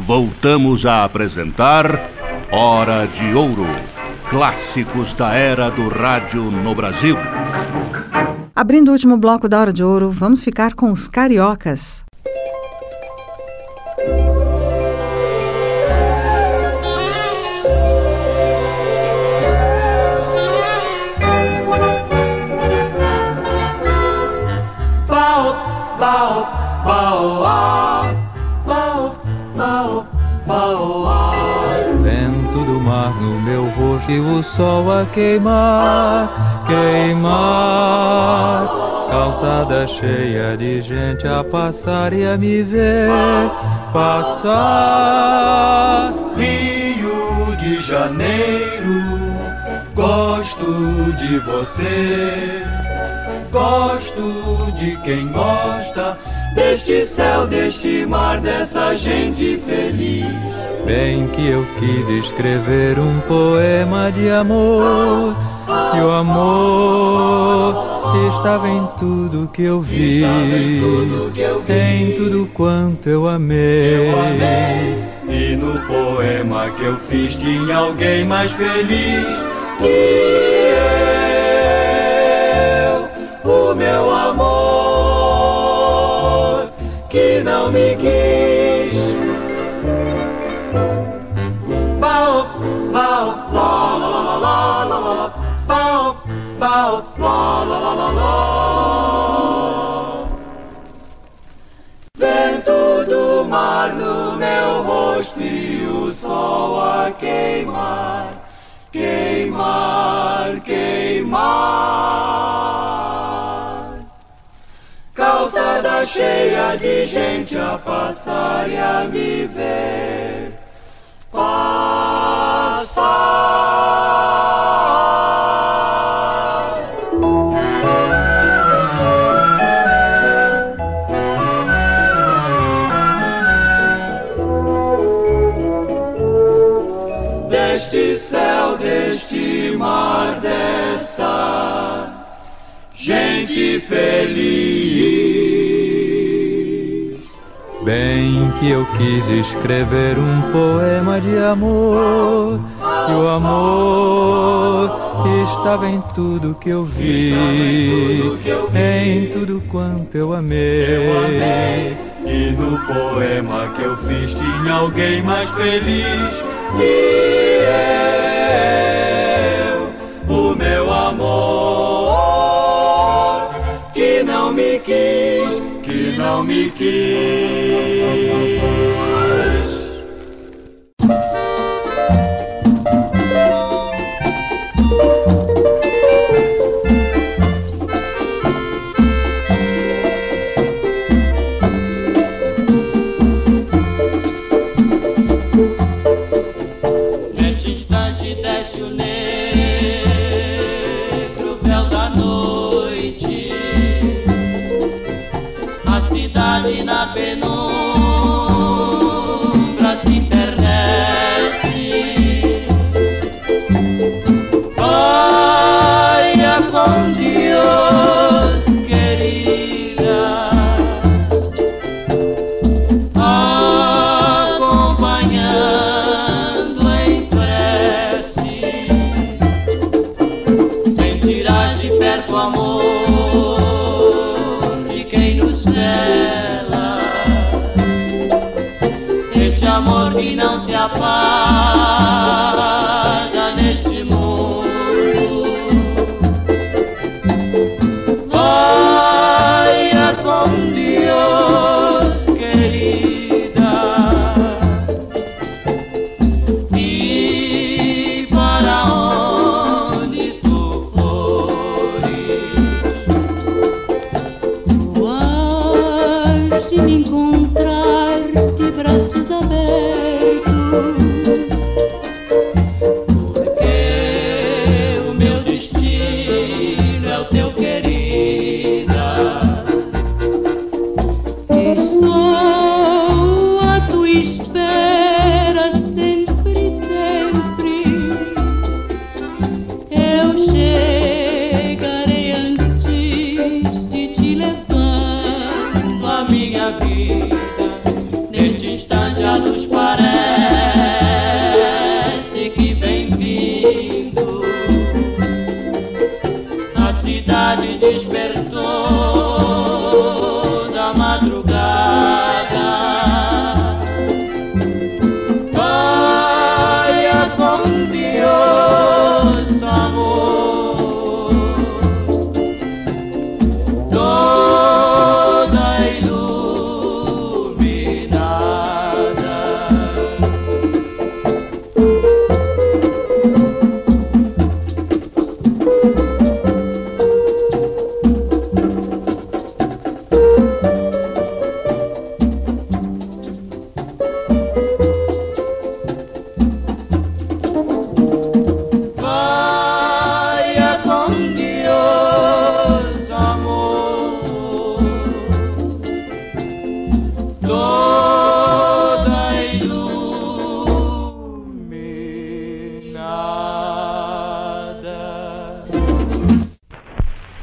voltamos a apresentar Hora de Ouro, clássicos da era do rádio no Brasil. Abrindo o último bloco da Hora de Ouro, vamos ficar com os Cariocas. Vento do mar no meu rosto e o sol a queimar, queimar. Calçada cheia de gente a passar e a me ver passar. Rio de Janeiro, gosto de você, gosto de quem gosta deste céu, deste mar, dessa gente feliz. Bem que eu quis escrever um poema de amor, e o amor estava em tudo que eu vi, em tudo quanto eu amei. E no poema que eu fiz tinha alguém mais feliz que eu, o meu amor, que não me quis. Bao, bao, la la la la la la, bao, bao, la la la la la. Vento do mar no meu rosto e o sol a queimar, queimar, queimar. Calçada cheia de gente a passar e a me ver passar. Deste céu, deste mar, dessa gente feliz. Bem que eu quis escrever um poema de amor, e o amor estava em tudo que eu vi, em tudo quanto eu amei. E no poema que eu fiz tinha alguém mais feliz que eu, o meu amor, que não me quis, que não me quis. Na penumbra se internece. Vaya con Dios, querida, acompanhando em prece. Sentirás de perto o amor de quem nos vela, este amor que não se apaga neste mundo. Vaya con Dios, querida, e para onde tu fores, tu has de me encontrar de braços abertos,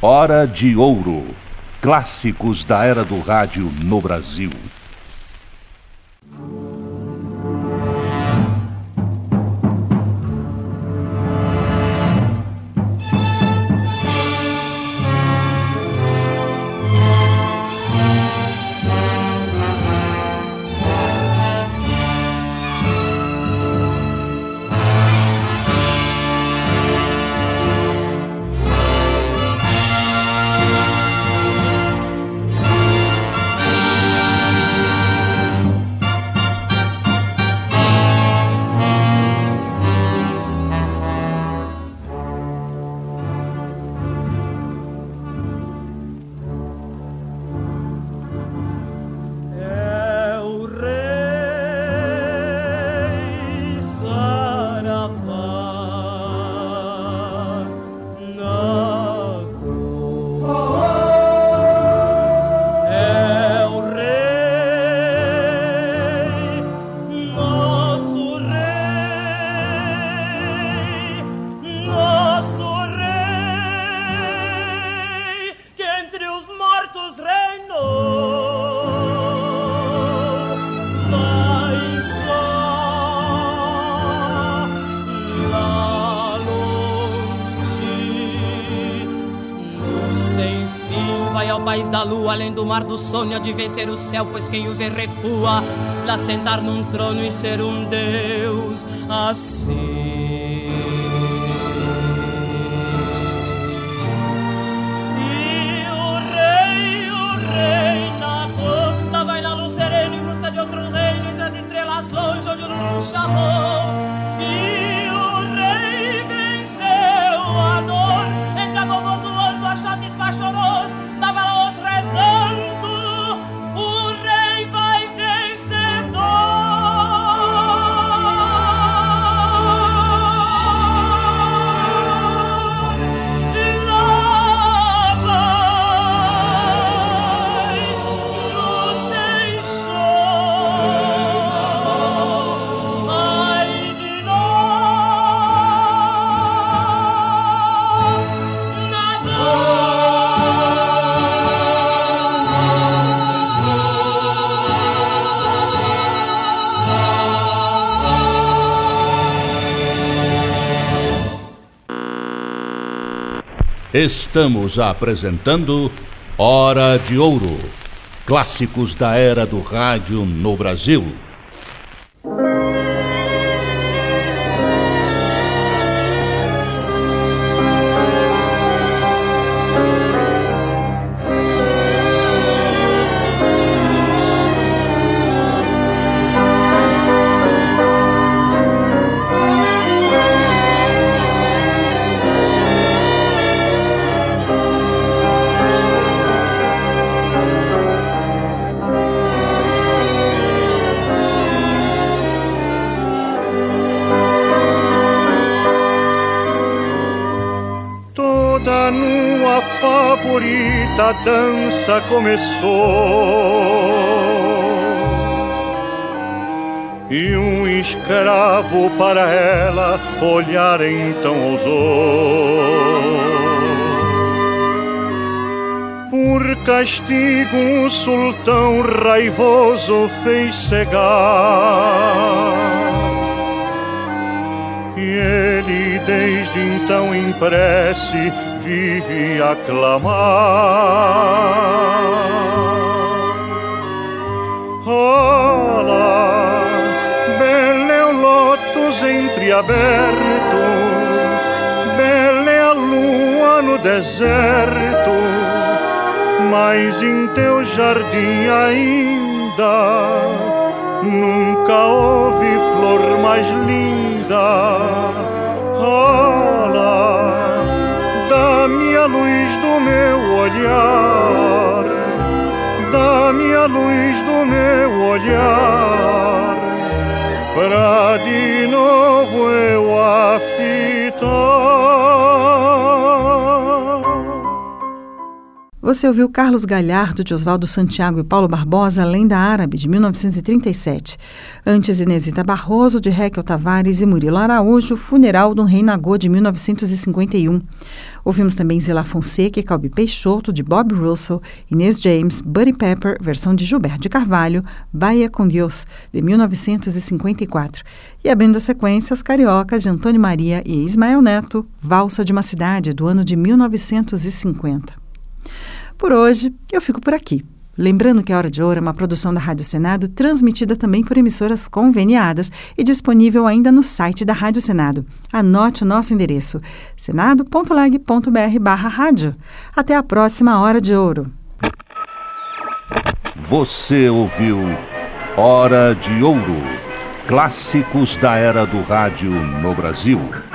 Hora de Ouro. Clássicos da era do rádio no Brasil. Da lua, além do mar do sonho, de vencer o céu, pois quem o vê recua, lá sentar num trono e ser um deus assim. E o rei nadou, tava na luz serena em busca de outro reino, entre as estrelas longe onde o Lulu chamou. E o rei venceu a dor, entrava zoando a chates pachorosos, tava lá rezando, o rei vai vencedor. E lá vai, nos deixou. Ai de nós, nadou. Estamos apresentando Hora de Ouro. Clássicos da era do rádio no Brasil. A dança começou e um escravo para ela olhar então ousou. Por castigo o sultão raivoso fez cegar e ele desde então em prece vive a clamar. Olá, belo é o lótus entreaberto, bela é a lua no deserto, mas em teu jardim ainda nunca houve flor mais linda. Olá, dá-me a luz do meu olhar, dá-me a luz do meu olhar, pra de novo eu a fitar. Você ouviu Carlos Galhardo, de Oswaldo Santiago e Paulo Barbosa, Lenda Árabe, de 1937. Antes, Inesita Barroso, de Raquel Tavares e Murilo Araújo, Funeral do Rei Nagô, de 1951. Ouvimos também Zila Fonseca e Calbi Peixoto, de Bob Russell, Inês James, Buddy Pepper, versão de Gilberto de Carvalho, Bahia com Deus, de 1954. E abrindo a sequência, As Cariocas, de Antônio Maria e Ismael Neto, Valsa de uma Cidade, do ano de 1950. Por hoje, eu fico por aqui. Lembrando que a Hora de Ouro é uma produção da Rádio Senado, transmitida também por emissoras conveniadas e disponível ainda no site da Rádio Senado. Anote o nosso endereço, senado.leg.br/rádio. Até a próxima Hora de Ouro. Você ouviu Hora de Ouro. Clássicos da era do rádio no Brasil.